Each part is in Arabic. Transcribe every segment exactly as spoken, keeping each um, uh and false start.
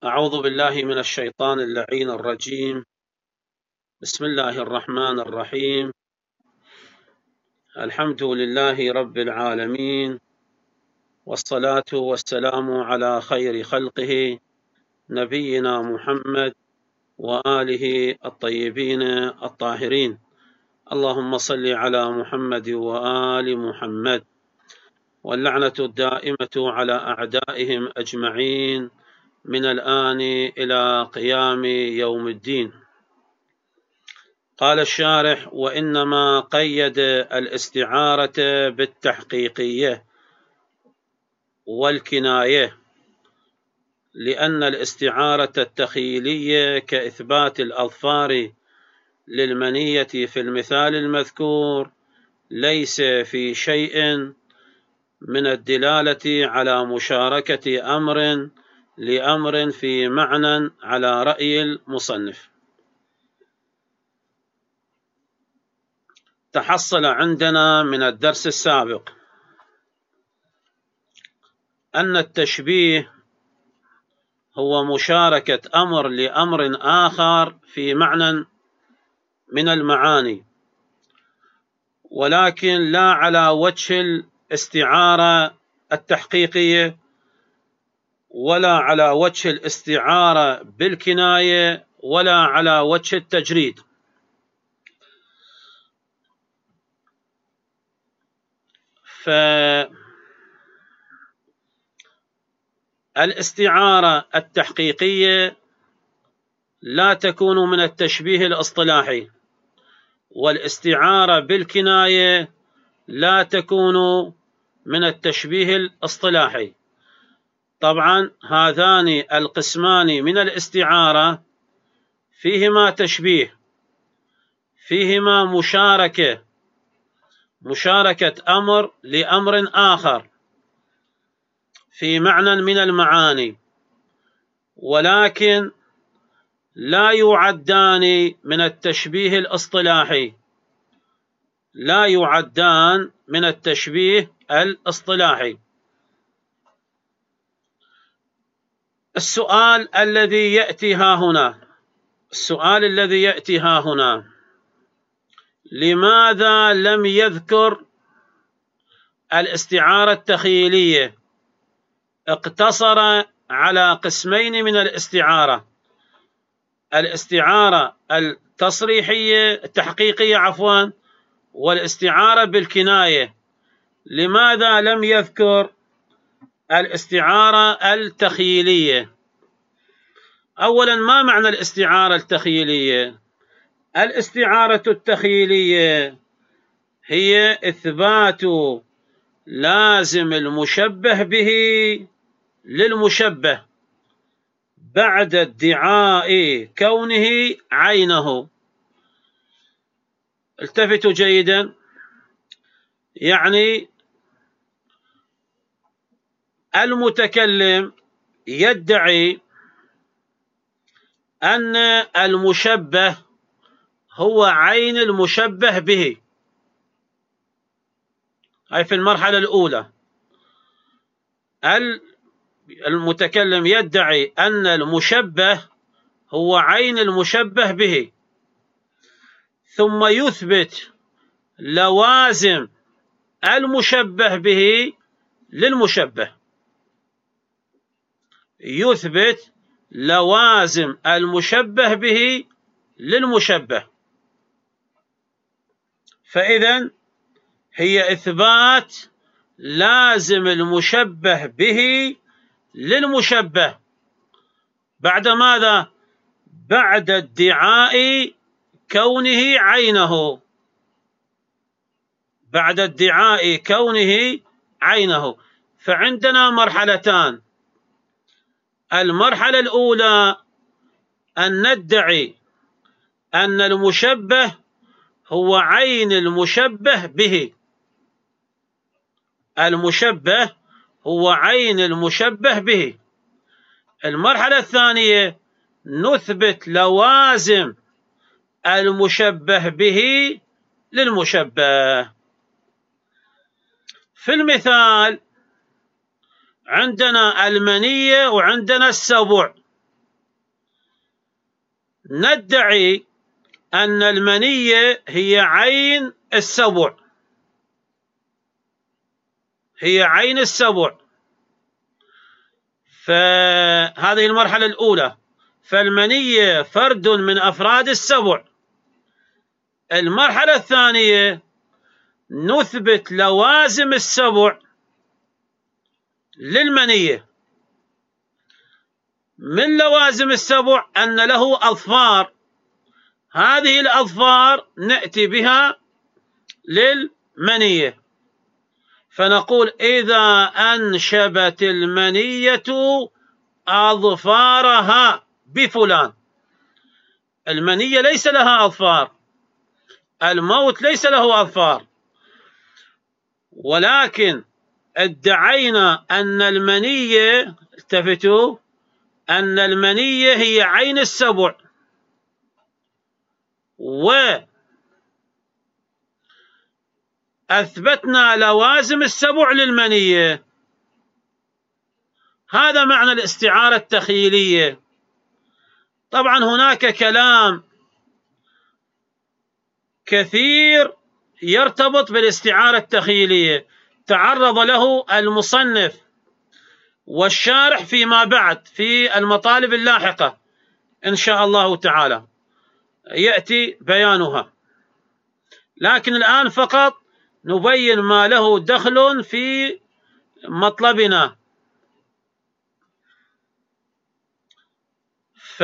أعوذ بالله من الشيطان اللعين الرجيم. بسم الله الرحمن الرحيم. الحمد لله رب العالمين، والصلاة والسلام على خير خلقه نبينا محمد وآله الطيبين الطاهرين. اللهم صل على محمد وآل محمد، واللعنة الدائمة على أعدائهم أجمعين من الآن إلى قيام يوم الدين. قال الشارح: وإنما قيد الاستعارة بالتحقيقية والكناية، لأن الاستعارة التخيلية كإثبات الأظفار للمنية في المثال المذكور ليس في شيء من الدلالة على مشاركة أمر لأمر في معنى على رأي المصنف. تحصل عندنا من الدرس السابق أن التشبيه هو مشاركة أمر لأمر آخر في معنى من المعاني، ولكن لا على وجه الاستعارة التحقيقية ولا على وجه الاستعارة بالكناية ولا على وجه التجريد. فالاستعارة التحقيقية لا تكون من التشبيه الاصطلاحي، والاستعارة بالكناية لا تكون من التشبيه الاصطلاحي. طبعا هذان القسمان من الاستعارة فيهما تشبيه، فيهما مشاركة مشاركة أمر لأمر آخر في معنى من المعاني، ولكن لا يعدان من التشبيه الاصطلاحي، لا يعدان من التشبيه الاصطلاحي. السؤال الذي يأتي ها هنا السؤال الذي يأتي ها هنا لماذا لم يذكر الاستعارة التخيلية؟ اقتصر على قسمين من الاستعارة: الاستعارة التصريحية التحقيقية عفوا والاستعارة بالكناية. لماذا لم يذكر الاستعارة التخيلية؟ أولا، ما معنى الاستعارة التخيلية؟ الاستعارة التخيلية هي إثبات لازم المشبه به للمشبه بعد ادعاء كونه عينه. التفتوا جيدا، يعني المتكلم يدعي أن المشبه هو عين المشبه به، أي في المرحلة الأولى المتكلم يدعي أن المشبه هو عين المشبه به، ثم يثبت لوازم المشبه به للمشبه يثبت لوازم المشبه به للمشبه فإذا هي إثبات لازم المشبه به للمشبه بعد ماذا؟ بعد ادعاء كونه عينه بعد ادعاء كونه عينه فعندنا مرحلتان. المرحلة الأولى أن ندعي أن المشبه هو عين المشبه به، المشبه هو عين المشبه به. المرحلة الثانية نثبت لوازم المشبه به للمشبه. في المثال عندنا المنية وعندنا السبع، ندعي أن المنية هي عين السبع، هي عين السبع. فهذه المرحلة الأولى، فالمنية فرد من أفراد السبع. المرحلة الثانية نثبت لوازم السبع للمنية. من لوازم السبع أن له أظفار، هذه الأظفار نأتي بها للمنية، فنقول إذا أنشبت المنية أظفارها بفلان. المنية ليس لها أظفار، الموت ليس له أظفار، ولكن ادعينا أن المنية، التفتوا، أن المنية هي عين السبع، وأثبتنا لوازم السبع للمنية. هذا معنى الاستعارة التخيلية. طبعا هناك كلام كثير يرتبط بالاستعارة التخيلية تعرض له المصنف والشارح فيما بعد في المطالب اللاحقة إن شاء الله تعالى يأتي بيانها، لكن الآن فقط نبين ما له دخل في مطلبنا. ف...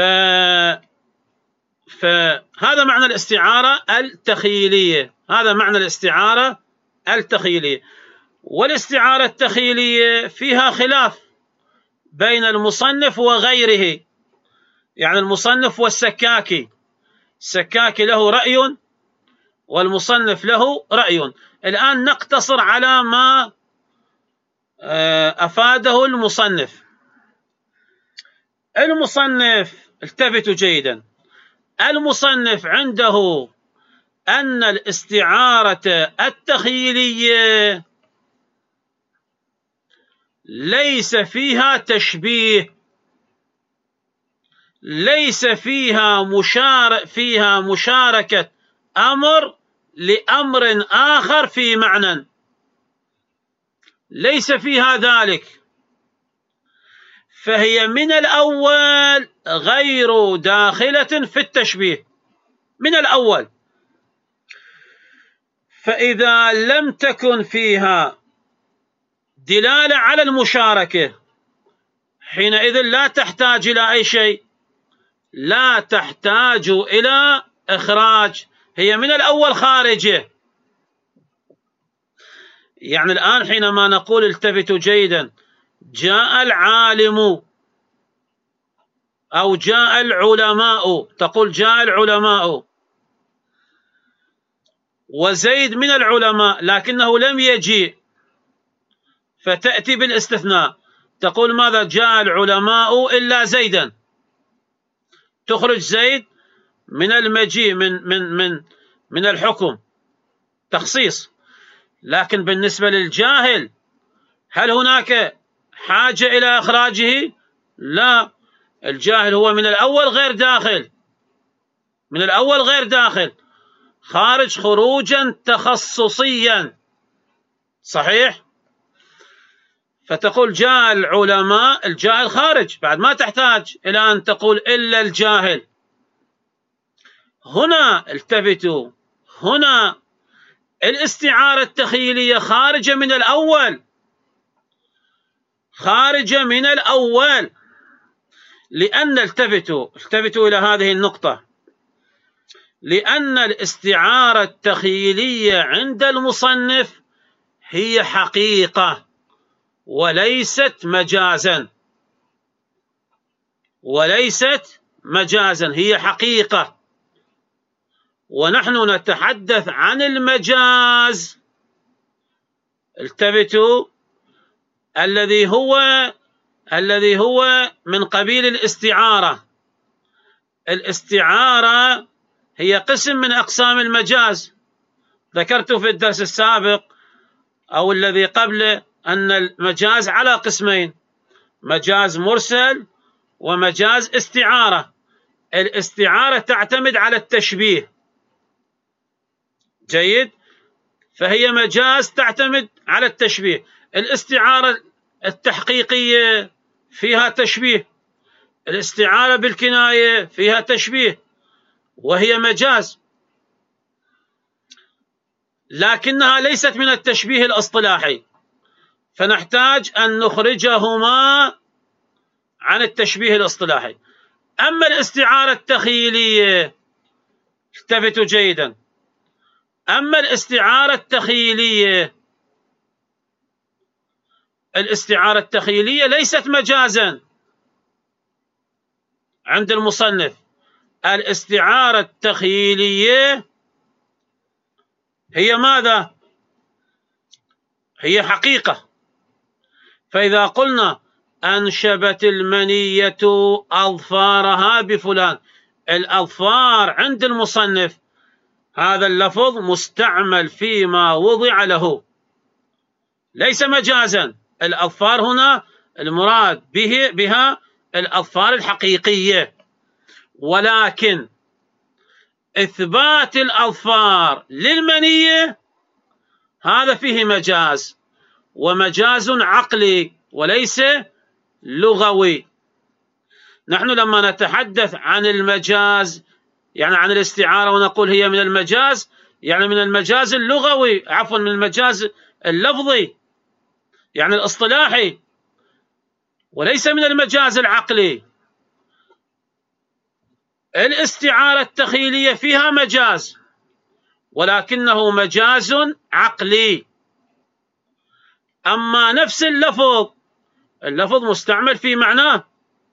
فهذا معنى الاستعارة التخيلية، هذا معنى الاستعارة التخيلية. والاستعارة التخيلية فيها خلاف بين المصنف وغيره، يعني المصنف والسكاكي، السكاكي له رأي والمصنف له رأي. الآن نقتصر على ما أفاده المصنف. المصنف، التفتوا جيدا، المصنف عنده أن الاستعارة التخيلية ليس فيها تشبيه، ليس فيها مشار فيها مشاركة أمر لأمر آخر في معنى، ليس فيها ذلك، فهي من الأول غير داخلة في التشبيه من الأول. فإذا لم تكن فيها دلالة على المشاركة حينئذ لا تحتاج إلى أي شيء، لا تحتاج إلى إخراج، هي من الأول خارجة. يعني الآن حينما نقول التفتوا جيدا جاء العالم أو جاء العلماء، تقول جاء العلماء وزيد من العلماء لكنه لم يجيء، فتأتي بالاستثناء تقول ماذا؟ جاء العلماء إلا زيدا، تخرج زيد من المجيء من من من من الحكم، تخصيص. لكن بالنسبة للجاهل هل هناك حاجة إلى إخراجه؟ لا، الجاهل هو من الأول غير داخل، من الأول غير داخل، خارج خروجا تخصصيا، صحيح؟ فتقول جاء العلماء، الجاهل خارج، بعد ما تحتاج إلى أن تقول إلا الجاهل. هنا التفتوا، هنا الاستعارة التخيلية خارجة من الأول، خارجة من الأول، لأن التفتوا التفتوا إلى هذه النقطة، لأن الاستعارة التخيلية عند المصنف هي حقيقة وليست مجازا، وليست مجازا، هي حقيقة. ونحن نتحدث عن المجاز، التفتوا، الذي هو الذي هو من قبيل الاستعارة. الاستعارة هي قسم من أقسام المجاز، ذكرت في الدرس السابق أو الذي قبله أن المجاز على قسمين، مجاز مرسل ومجاز استعارة. الاستعارة تعتمد على التشبيه. جيد، فهي مجاز تعتمد على التشبيه. الاستعارة التحقيقية فيها تشبيه، الاستعارة بالكناية فيها تشبيه وهي مجاز، لكنها ليست من التشبيه الاصطلاحي، فنحتاج أن نخرجهما عن التشبيه الاصطلاحي. أما الاستعارة التخيلية، التفتوا جيدا، أما الاستعارة التخيلية الاستعارة التخيلية ليست مجازا عند المصنف. الاستعارة التخيلية هي ماذا؟ هي حقيقة. فإذا قلنا أنشبت المنية أظفارها بفلان، الأظفار عند المصنف هذا اللفظ مستعمل فيما وضع له، ليس مجازا. الأظفار هنا المراد به بها الأظفار الحقيقية، ولكن إثبات الأظفار للمنية هذا فيه مجاز، ومجاز عقلي وليس لغوي. نحن لما نتحدث عن المجاز، يعني عن الاستعارة، ونقول هي من المجاز، يعني من المجاز اللغوي، عفوا من المجاز اللفظي يعني الاصطلاحي، وليس من المجاز العقلي. الاستعارة التخيلية فيها مجاز، ولكنه مجاز عقلي. أما نفس اللفظ، اللفظ مستعمل في معناه.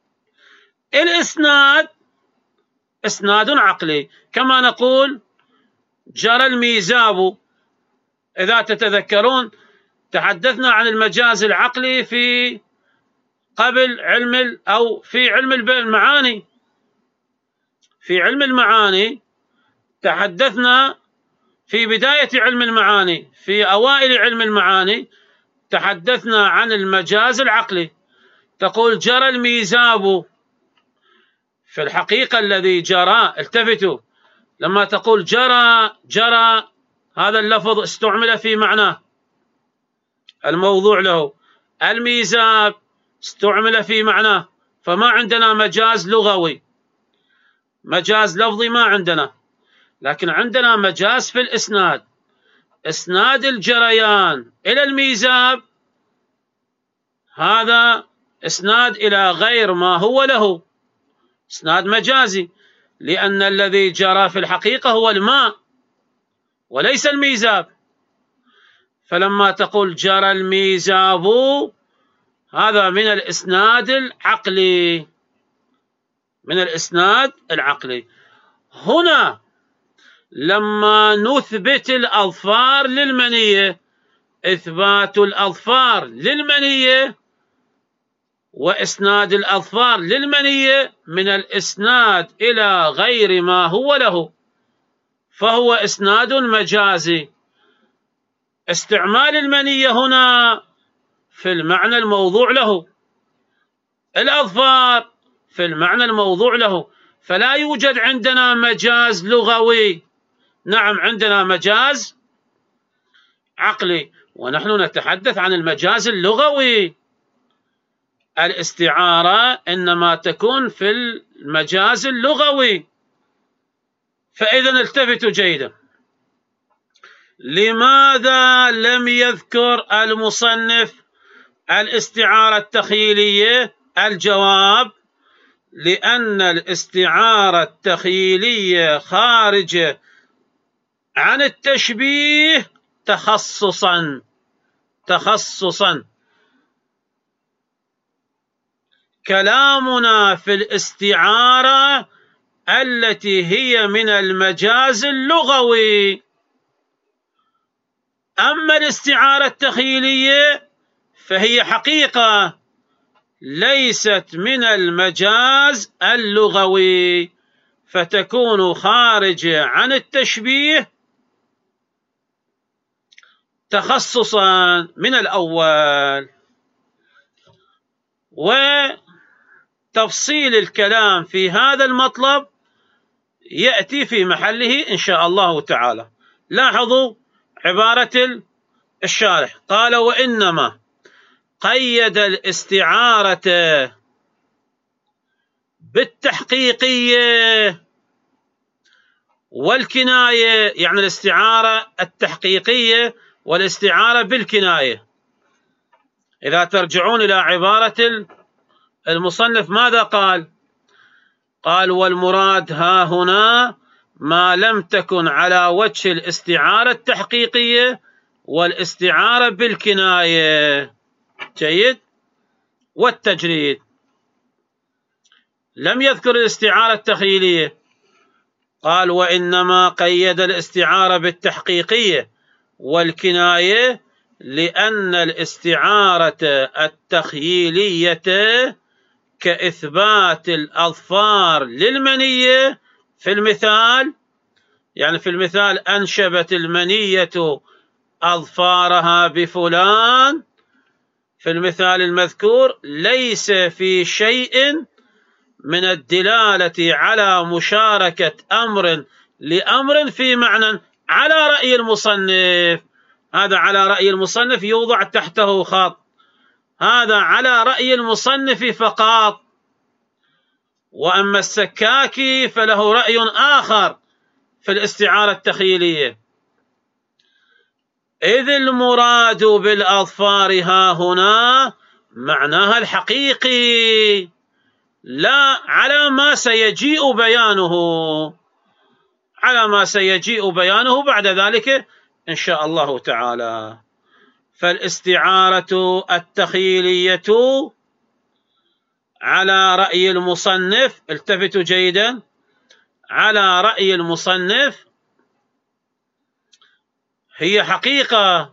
الإسناد إسناد عقلي، كما نقول جرى الميزاب. إذا تتذكرون تحدثنا عن المجاز العقلي في قبل علم أو في علم المعاني. في علم المعاني تحدثنا في بداية علم المعاني، في أوائل علم المعاني تحدثنا عن المجاز العقلي. تقول جرى الميزاب، في الحقيقة الذي جرى، التفتوا، لما تقول جرى جرى هذا اللفظ استعمل في معناه الموضوع له. الميزاب استعمل في معناه، فما عندنا مجاز لغوي، مجاز لفظي ما عندنا، لكن عندنا مجاز في الإسناد. إسناد الجريان إلى الميزاب هذا إسناد إلى غير ما هو له، إسناد مجازي، لأن الذي جرى في الحقيقة هو الماء وليس الميزاب. فلما تقول جرى الميزاب هذا من الإسناد العقلي، من الإسناد العقلي. هنا لما نثبت الأظفار للمنية، إثبات الأظفار للمنية وإسناد الأظفار للمنية من الإسناد إلى غير ما هو له، فهو إسناد مجازي. استعمال المنية هنا في المعنى الموضوع له، الأظفار في المعنى الموضوع له، فلا يوجد عندنا مجاز لغوي. نعم عندنا مجاز عقلي، ونحن نتحدث عن المجاز اللغوي. الاستعارة إنما تكون في المجاز اللغوي. فإذا التفتوا جيدا، لماذا لم يذكر المصنف الاستعارة التخيلية؟ الجواب: لأن الاستعارة التخيلية خارجة عن التشبيه تخصصا تخصصا كلامنا في الاستعارة التي هي من المجاز اللغوي. أما الاستعارة التخيلية فهي حقيقة ليست من المجاز اللغوي، فتكون خارجة عن التشبيه تخصصا من الأول. تفصيل الكلام في هذا المطلب يأتي في محله إن شاء الله تعالى. لاحظوا عبارة الشارح، قال: وإنما قيد الاستعارة بالتحقيقية والكناية، يعني الاستعارة التحقيقية والاستعارة بالكناية. إذا ترجعون إلى عبارة المصنف ماذا قال؟ قال: والمراد ها هنا ما لم تكن على وجه الاستعارة التحقيقية والاستعارة بالكناية. جيد. والتجريد لم يذكر الاستعارة التخيلية، قال: وإنما قيد الاستعارة بالتحقيقية والكناية لأن الاستعارة التخيلية كإثبات الأظفار للمنية في المثال، يعني في المثال أنشبت المنية أظفارها بفلان، في المثال المذكور ليس في شيء من الدلالة على مشاركة أمر لأمر في معنى، على رأي المصنف. هذا على رأي المصنف يوضع تحته خط، هذا على رأي المصنف فقط. وأما السكاكي فله رأي آخر في الاستعارة التخيلية، إذ المراد بالأظفار ها هنا معناها الحقيقي، لا على ما سيجيء بيانه، على ما سيجيء بيانه بعد ذلك إن شاء الله تعالى. فالاستعارة التخيلية على رأي المصنف، التفتوا جيدا، على رأي المصنف هي حقيقة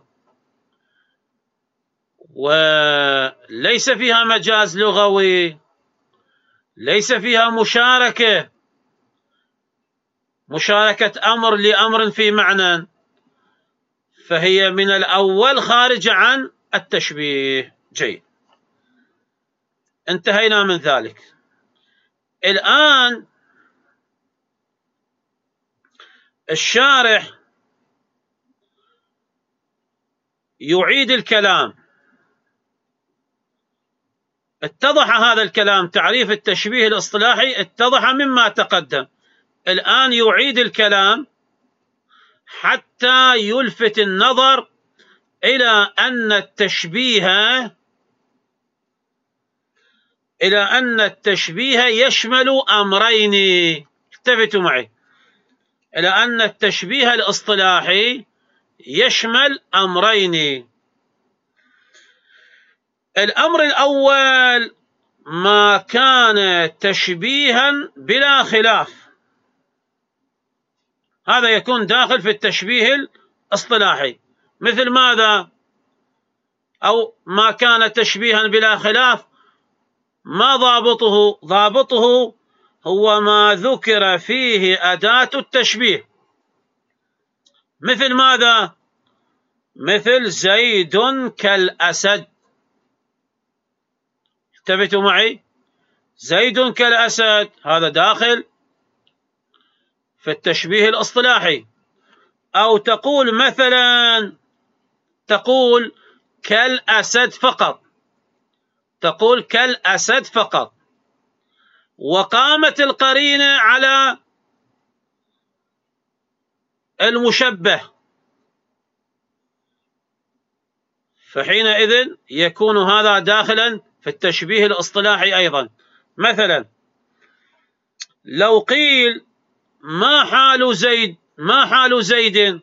وليس فيها مجاز لغوي، ليس فيها مشاركة مشاركة أمر لأمر في معنى، فهي من الأول خارجة عن التشبيه. جيد، انتهينا من ذلك. الآن الشارح يعيد الكلام، اتضح هذا الكلام، تعريف التشبيه الاصطلاحي اتضح مما تقدم. الآن يعيد الكلام حتى يلفت النظر إلى أن التشبيه إلى أن التشبيه يشمل أمرين. التفتوا معي، إلى أن التشبيه الاصطلاحي يشمل أمرين. الأمر الأول ما كان تشبيها بلا خلاف، هذا يكون داخل في التشبيه الاصطلاحي. مثل ماذا؟ أو ما كان تشبيها بلا خلاف، ما ضابطه؟ ضابطه هو ما ذكر فيه أداة التشبيه. مثل ماذا؟ مثل زيد كالأسد. انتبهوا معي، زيد كالأسد هذا داخل في التشبيه الاصطلاحي. أو تقول مثلا، تقول كالأسد فقط، تقول كالأسد فقط، وقامت القرينة على المشبه، فحينئذ يكون هذا داخلا في التشبيه الاصطلاحي أيضا. مثلا لو قيل ما حال زيد، ما حال زيد،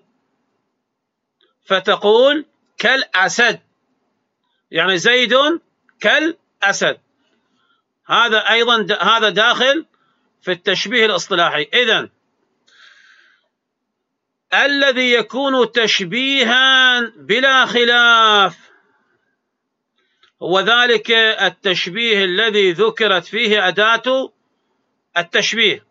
فتقول كالأسد، يعني زيد كالأسد، هذا أيضا هذا داخل في التشبيه الاصطلاحي. إذن الذي يكون تشبيها بلا خلاف هو ذلك التشبيه الذي ذكرت فيه أداة التشبيه،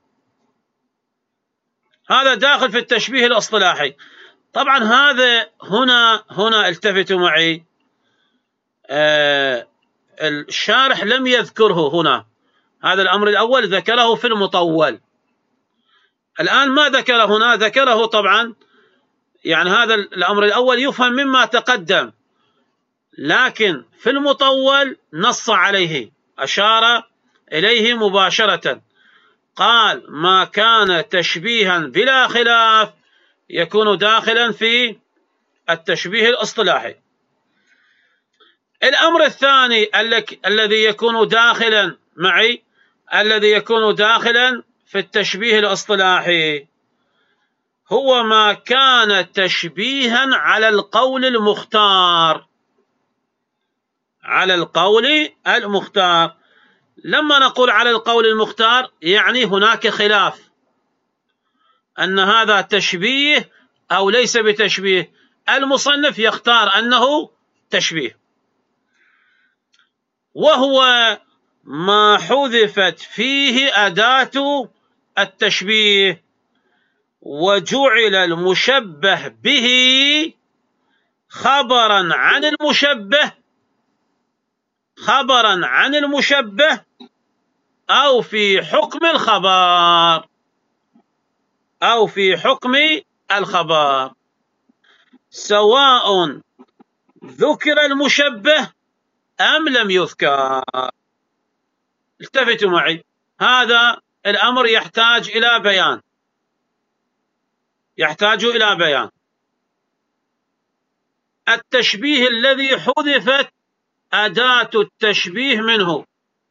هذا داخل في التشبيه الاصطلاحي. طبعا هذا هنا هنا التفتوا معي، آه الشارح لم يذكره هنا، هذا الأمر الأول ذكره في المطول. الآن ما ذكر هنا، ذكره طبعا يعني هذا الأمر الأول يفهم مما تقدم، لكن في المطول نص عليه، أشار إليه مباشرة، قال ما كان تشبيها بلا خلاف يكون داخلا في التشبيه الاصطلاحي. الأمر الثاني الذي يكون داخلا معي، الذي يكون داخلا في التشبيه الاصطلاحي، هو ما كان تشبيها على القول المختار. على القول المختار، لما نقول على القول المختار يعني هناك خلاف أن هذا تشبيه أو ليس بتشبيه، المصنف يختار أنه تشبيه، وهو ما حذفت فيه أداة التشبيه وجعل المشبه به خبرا عن المشبه، خبرا عن المشبه أو في حكم الخبر، أو في حكم الخبر، سواء ذكر المشبه أم لم يذكر. التفتوا معي، هذا الأمر يحتاج إلى بيان، يحتاج إلى بيان. التشبيه الذي حذفت أداة التشبيه منه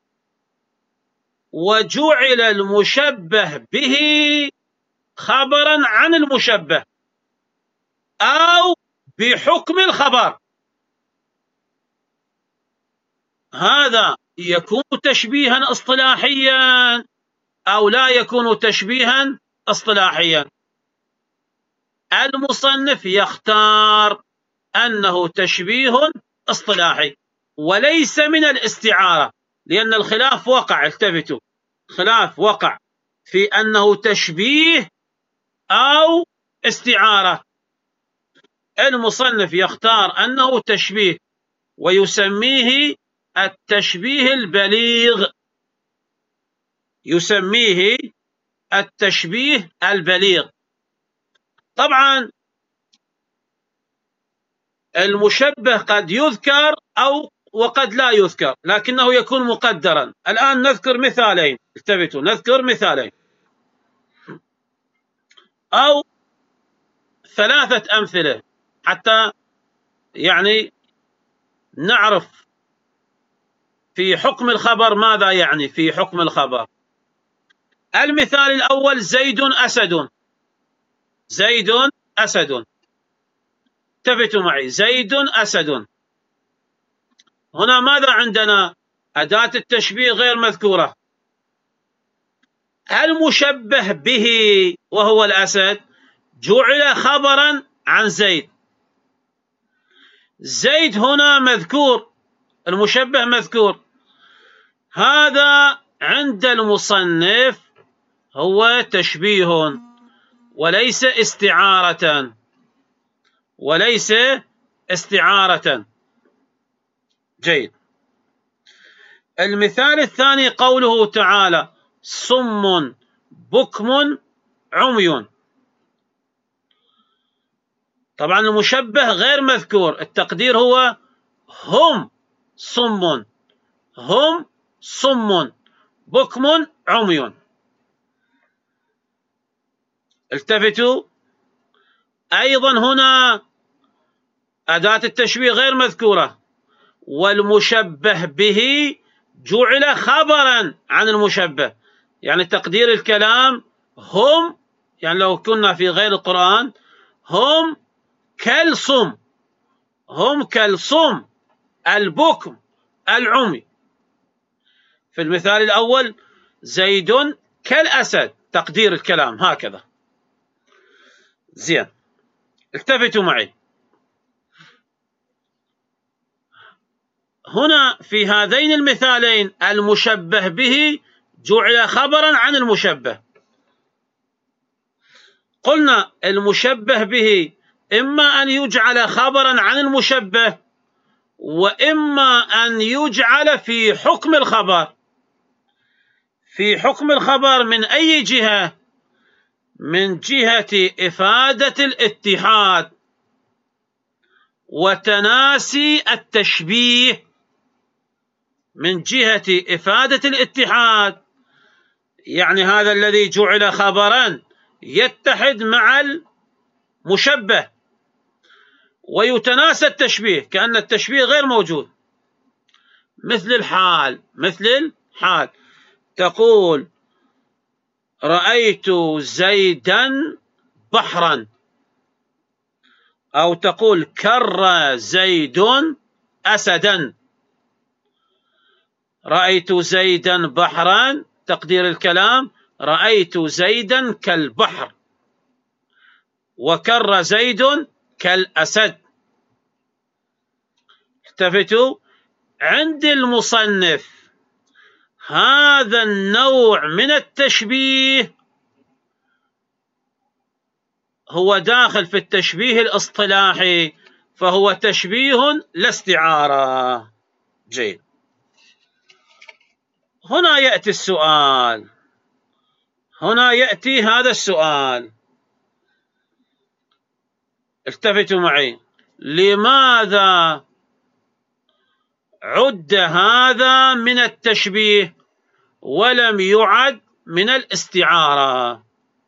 وجعل المشبه به خبرا عن المشبه أو بحكم الخبر، هذا يكون تشبيها اصطلاحيا أو لا يكون تشبيها اصطلاحيا. المصنف يختار أنه تشبيه اصطلاحي وليس من الاستعارة، لأن الخلاف وقع، التفتوا، خلاف وقع في أنه تشبيه أو استعارة. المصنف يختار أنه تشبيه ويسميه التشبيه البليغ، يسميه التشبيه البليغ. طبعا المشبه قد يذكر أو وقد لا يذكر، لكنه يكون مقدرا. الآن نذكر مثالين، التفتوا، نذكر مثالين أو ثلاثة أمثلة حتى يعني نعرف في حكم الخبر ماذا يعني في حكم الخبر. المثال الأول زيد أسد، زيد أسد، التفتوا معي، زيد أسد. هنا ماذا عندنا؟ أداة التشبيه غير مذكورة، المشبه به وهو الأسد جعل خبرا عن زيد. زيد هنا مذكور، المشبه مذكور، هذا عند المصنف هو تشبيه وليس استعارة، وليس استعارة. جيد. المثال الثاني قوله تعالى صم بكم عمي، طبعا المشبه غير مذكور، التقدير هو هم صم، هم صم بكم عمي. التفتوا، أيضا هنا أداة التشبيه غير مذكورة والمشبه به جعل خبرا عن المشبه، يعني تقدير الكلام هم، يعني لو كنا في غير القرآن هم كالصم، هم كالصم البكم العمي. في المثال الأول زيد كالأسد، تقدير الكلام هكذا. زين، التفتوا معي، هنا في هذين المثالين المشبه به جعل خبرا عن المشبه. قلنا المشبه به إما أن يجعل خبرا عن المشبه وإما أن يجعل في حكم الخبر. في حكم الخبر من أي جهة؟ من جهة إفادة الاتحاد وتناسي التشبيه، من جهة إفادة الاتحاد، يعني هذا الذي جعل خبرا يتحد مع المشبه ويتناسى التشبيه، كأن التشبيه غير موجود. مثل الحال، مثل الحال تقول رأيت زيدا بحرا، أو تقول كر زيد أسدا. رأيت زيدا بحرا، تقدير الكلام رأيت زيدا كالبحر، وكر زيد كالأسد. التفتوا، عند المصنف هذا النوع من التشبيه هو داخل في التشبيه الاصطلاحي، فهو تشبيه لا استعارة. جيد. هنا يأتي السؤال، هنا يأتي هذا السؤال، التفتوا معي، لماذا عد هذا من التشبيه ولم يعد من الاستعارة،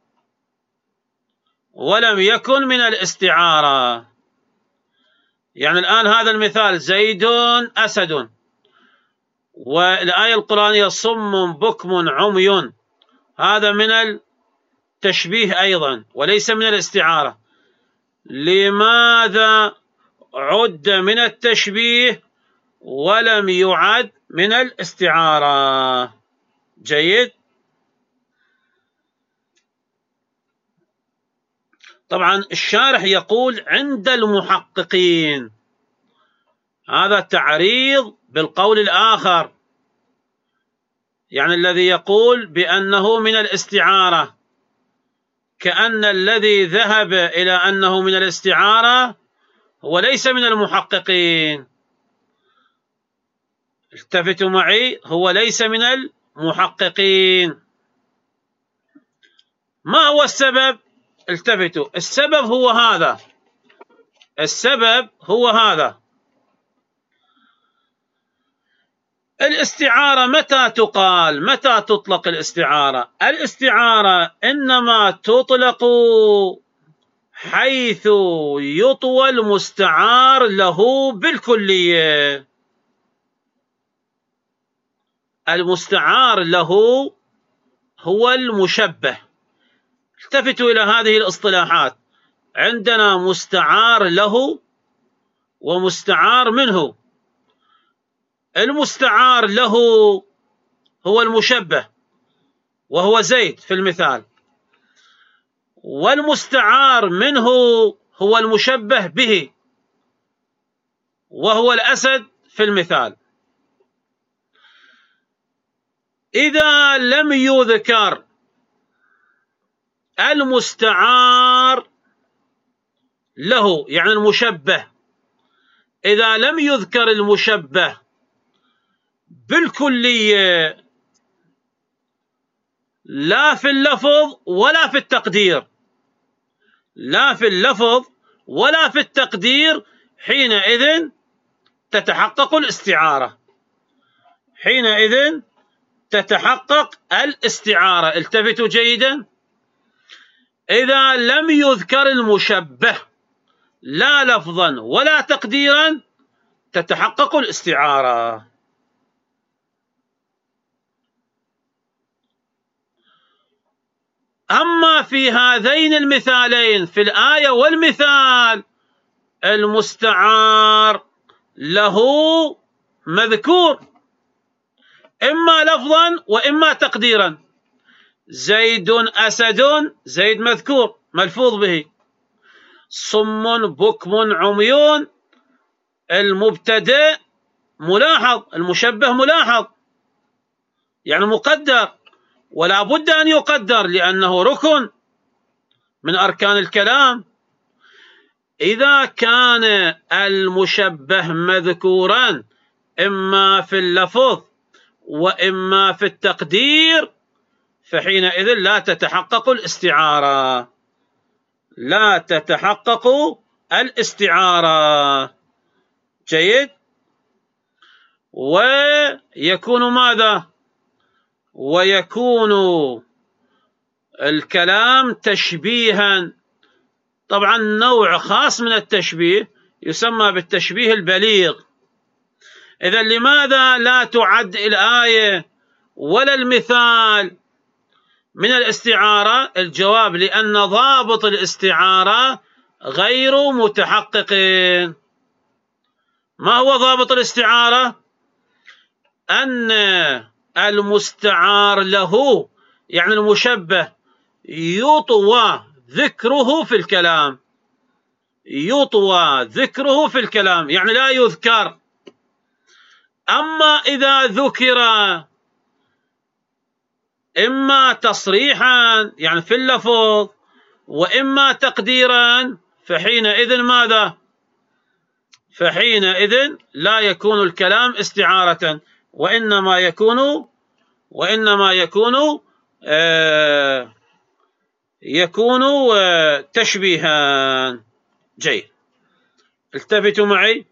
ولم يكن من الاستعارة؟ يعني الآن هذا المثال زيد أسد، والآية القرآنية صم بكم عمي، هذا من التشبيه أيضا وليس من الاستعارة. لماذا عد من التشبيه ولم يعد من الاستعارة؟ جيد. طبعا الشارح يقول عند المحققين، هذا تعريض بالقول الآخر، يعني الذي يقول بأنه من الاستعارة، كأن الذي ذهب إلى أنه من الاستعارة هو ليس من المحققين. التفتوا معي، هو ليس من المحققين. ما هو السبب؟ التفتوا، السبب هو هذا، السبب هو هذا. الاستعارة متى تقال؟ متى تطلق الاستعارة؟ الاستعارة إنما تطلق حيث يطوى المستعار له بالكلية. المستعار له هو المشبه. التفتوا إلى هذه الاصطلاحات، عندنا مستعار له ومستعار منه. المستعار له هو المشبه وهو زيد في المثال، والمستعار منه هو المشبه به وهو الأسد في المثال. إذا لم يذكر المستعار له، يعني المشبه، إذا لم يذكر المشبه بالكلية لا في اللفظ ولا في التقدير، لا في اللفظ ولا في التقدير، حينئذ تتحقق الاستعارة، حينئذ تتحقق الاستعارة. التفتوا جيدا، إذا لم يذكر المشبه لا لفظا ولا تقديرا تتحقق الاستعارة. أما في هذين المثالين، في الآية والمثال، المستعار له مذكور إما لفظا وإما تقديرا. زيد أسد، زيد مذكور ملفوظ به. صم بكم عميون، المبتدأ ملاحظ، المشبه ملاحظ، يعني مقدر، ولا بد أن يقدر لأنه ركن من أركان الكلام. إذا كان المشبه مذكورا إما في اللفظ وإما في التقدير، فحينئذ لا تتحقق الاستعارة، لا تتحقق الاستعارة. جيد. ويكون ماذا؟ ويكون الكلام تشبيها. طبعا نوع خاص من التشبيه يسمى بالتشبيه البليغ. إذا لماذا لا تعد الآية ولا المثال من الاستعارة؟ الجواب: لأن ضابط الاستعارة غير متحقق. ما هو ضابط الاستعارة؟ أن المستعار له، يعني المشبه، يطوى ذكره في الكلام، يطوى ذكره في الكلام، يعني لا يذكر. أما إذا ذكر إما تصريحا يعني في اللفظ وإما تقديرا، فحينئذ ماذا؟ فحينئذ لا يكون الكلام استعارة، وإنما يكون وإنما يكون آه يكون آه تشبيها. جيد. التفتوا معي.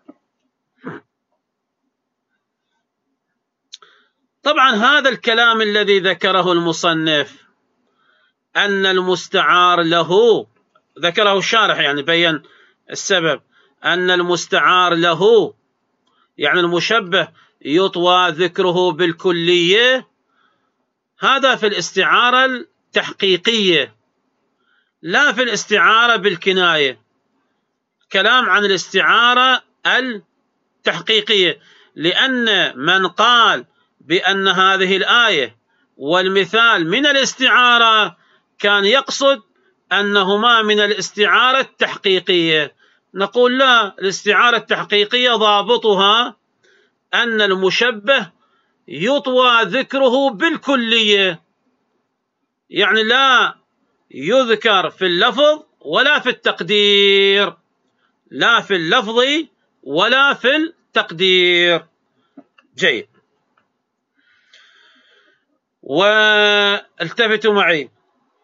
طبعا هذا الكلام الذي ذكره المصنف أن المستعار له، ذكره الشارح يعني بين السبب، أن المستعار له يعني المشبه يطوى ذكره بالكلية، هذا في الاستعارة التحقيقية لا في الاستعارة بالكناية. كلام عن الاستعارة التحقيقية، لأن من قال بأن هذه الآية والمثال من الاستعارة كان يقصد أنهما من الاستعارة التحقيقية. نقول لا، الاستعارة التحقيقية ضابطها أن المشبه يطوى ذكره بالكلية، يعني لا يذكر في اللفظ ولا في التقدير، لا في اللفظ ولا في التقدير. جيد. والتفتوا معي.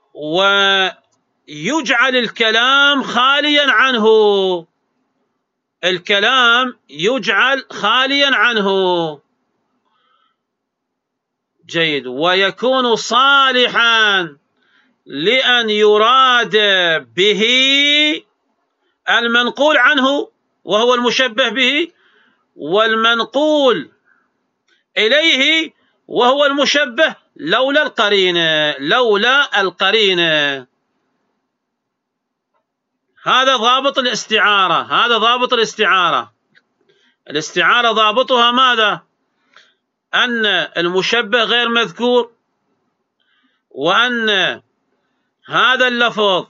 ويجعل الكلام خاليا عنه، الكلام يجعل خاليا عنه. جيد. ويكون صالحا لأن يراد به المنقول عنه وهو المشبه به، والمنقول إليه وهو المشبه، لولا القرينة، لولا القرينة. هذا ضابط الاستعارة، هذا ضابط الاستعارة. الاستعارة ضابطها ماذا؟ أن المشبه غير مذكور، وأن هذا اللفظ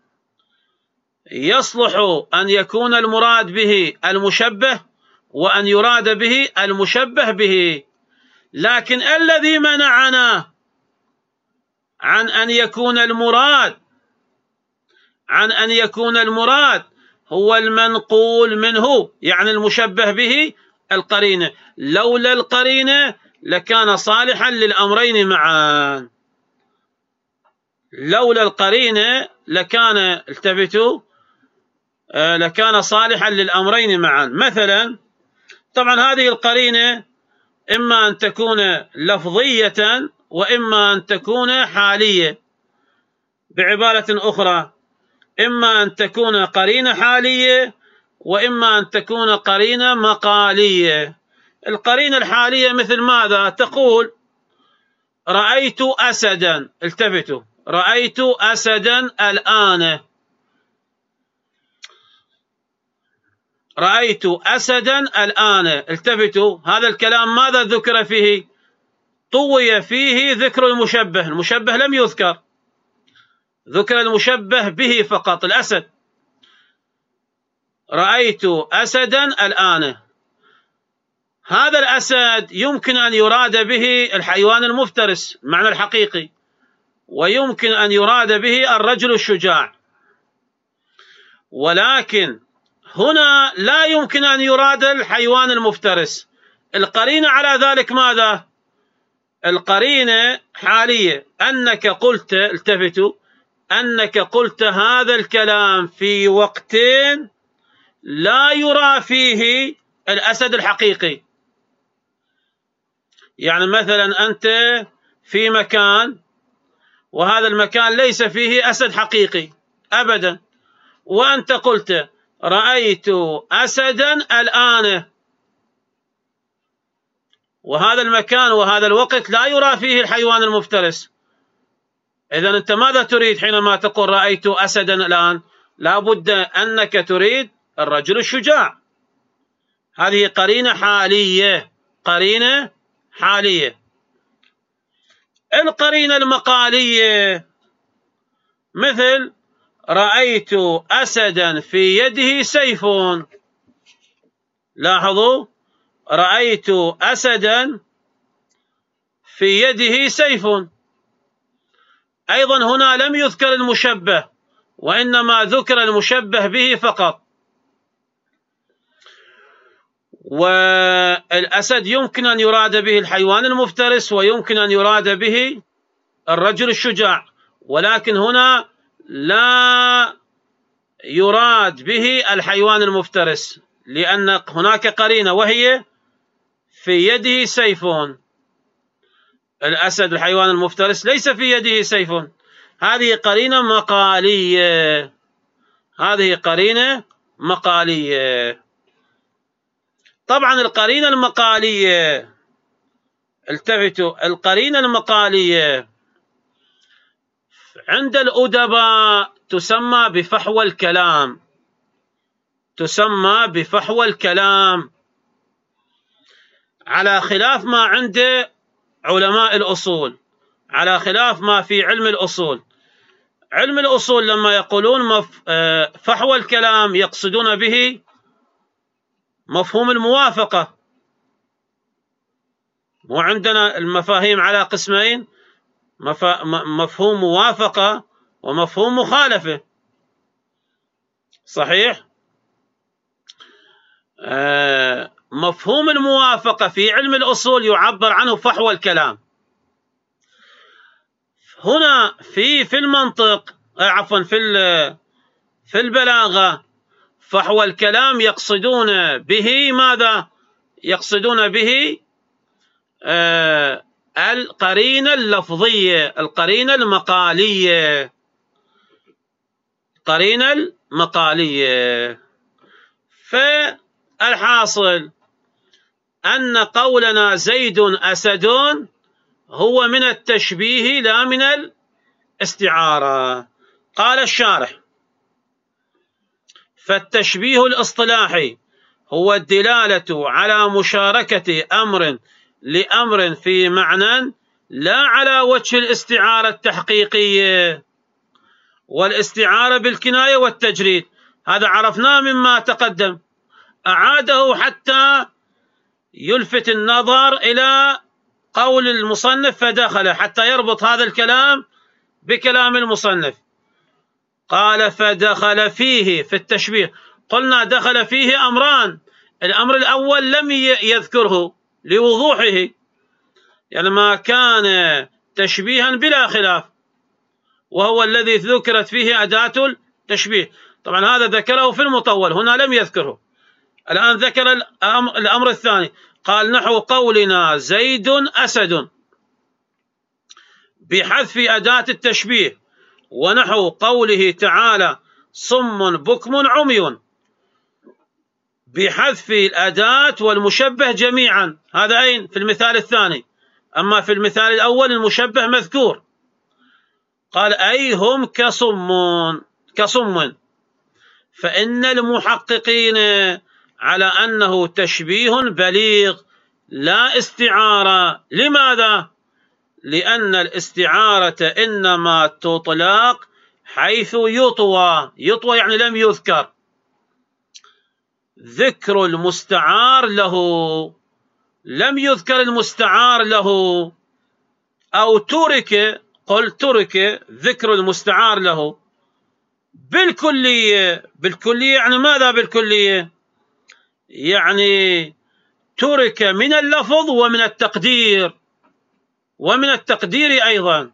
يصلح أن يكون المراد به المشبه وأن يراد به المشبه به. لكن الذي منعنا عن أن يكون المراد عن أن يكون المراد هو المنقول منه، يعني المشبه به، القرينة. لولا القرينة لكان صالحا للأمرين معا، لولا القرينة لكان، التفتوا، لكان صالحا للأمرين معا. مثلا، طبعا هذه القرينة إما أن تكون لفظية وإما أن تكون حالية. بعبارة أخرى، إما أن تكون قرينة حالية وإما أن تكون قرينة مقالية. القرينة الحالية مثل ماذا؟ تقول: رأيت أسدا، التفتوا، رأيت أسدا الآن، رأيت أسدا الآن. التفتوا، هذا الكلام ماذا ذكر فيه؟ طوي فيه ذكر المشبه، المشبه لم يذكر، ذكر المشبه به فقط، الأسد. رأيت أسدا الآن، هذا الأسد يمكن أن يراد به الحيوان المفترس المعنى الحقيقي، ويمكن أن يراد به الرجل الشجاع، ولكن هنا لا يمكن أن يراد الحيوان المفترس، القرينة على ذلك ماذا؟ القرينة حالية، أنك قلت، التفتوا، أنك قلت هذا الكلام في وقت لا يرى فيه الأسد الحقيقي. يعني مثلا أنت في مكان وهذا المكان ليس فيه أسد حقيقي أبدا، وأنت قلت رأيت أسدا الآن، وهذا المكان وهذا الوقت لا يرى فيه الحيوان المفترس. إذن أنت ماذا تريد حينما تقول رأيت أسدا الآن؟ لا بد أنك تريد الرجل الشجاع. هذه قرينة حالية، قرينة حالية. القرينة المقالية مثل رأيت أسدا في يده سيف. لاحظوا، رأيت أسدا في يده سيف. أيضا هنا لم يذكر المشبه، وإنما ذكر المشبه به فقط. والأسد يمكن أن يراد به الحيوان المفترس، ويمكن أن يراد به الرجل الشجاع، ولكن هنا لا يراد به الحيوان المفترس، لأن هناك قرينة وهي في يده سيف. الأسد الحيوان المفترس ليس في يده سيف. هذه قرينة مقالية، هذه قرينة مقالية. طبعا القرينة المقالية، التفتوا، القرينة المقالية عند الأدباء تسمى بفحوى الكلام، تسمى بفحوى الكلام، على خلاف ما عند علماء الأصول، على خلاف ما في علم الأصول. علم الأصول لما يقولون فحوى الكلام يقصدون به مفهوم الموافقة. وعندنا المفاهيم على قسمين، مفهوم موافقة ومفهوم مخالفة، صحيح؟ آه مفهوم الموافقة في علم الأصول يعبر عنه فحوى الكلام. هنا في في المنطق، عفوا في في البلاغة، فحوى الكلام يقصدون به ماذا؟ يقصدون به آه القرينة اللفظية، القرينة المقالية، القرينة المقالية. فالحاصل أن قولنا زيد أسد هو من التشبيه لا من الاستعارة. قال الشارح: فالتشبيه الاصطلاحي هو الدلالة على مشاركة أمر لأمر في معنى لا على وجه الاستعارة التحقيقية والاستعارة بالكناية والتجريد. هذا عرفناه مما تقدم، أعاده حتى يلفت النظر إلى قول المصنف فدخل، حتى يربط هذا الكلام بكلام المصنف. قال فدخل فيه في التشبيه. قلنا دخل فيه أمران، الأمر الأول لم يذكره لوضوحه، يعني ما كان تشبيها بلا خلاف، وهو الذي ذكرت فيه أداة التشبيه. طبعا هذا ذكره في المطول، هنا لم يذكره. الآن ذكر الأمر الثاني، قال نحو قولنا زيد أسد بحذف أداة التشبيه، ونحو قوله تعالى صم بكم عمي بحذف الأداة والمشبه جميعا. هذا أين؟ في المثال الثاني. أما في المثال الأول المشبه مذكور، قال أي هم كصم كصم. فإن المحققين على أنه تشبيه بليغ لا استعارة. لماذا؟ لأن الاستعارة إنما تطلق حيث يطوى، يطوى يعني لم يذكر، ذكر المستعار له، لم يذكر المستعار له، أو ترك، قل ترك ذكر المستعار له بالكلية. بالكلية يعني ماذا بالكلية؟ يعني ترك من اللفظ ومن التقدير ومن التقدير أيضا،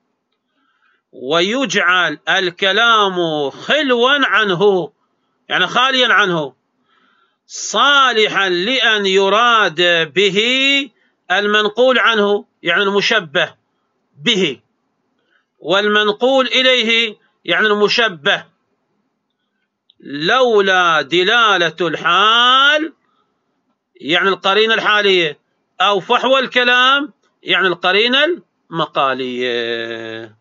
ويجعل الكلام خلوا عنه، يعني خاليا عنه، صالحا لأن يراد به المنقول عنه، يعني المشبه به، والمنقول إليه يعني المشبه، لولا دلالة الحال يعني القرينة الحالية، أو فحوى الكلام يعني القرينة المقالية.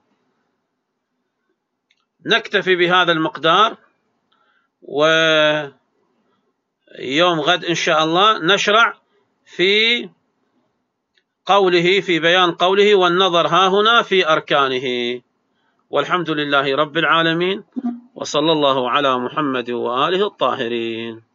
نكتفي بهذا المقدار، ويوم غد إن شاء الله نشرع في قوله، في بيان قوله والنظر ها هنا في أركانه. والحمد لله رب العالمين، وصلى الله على محمد وآله الطاهرين.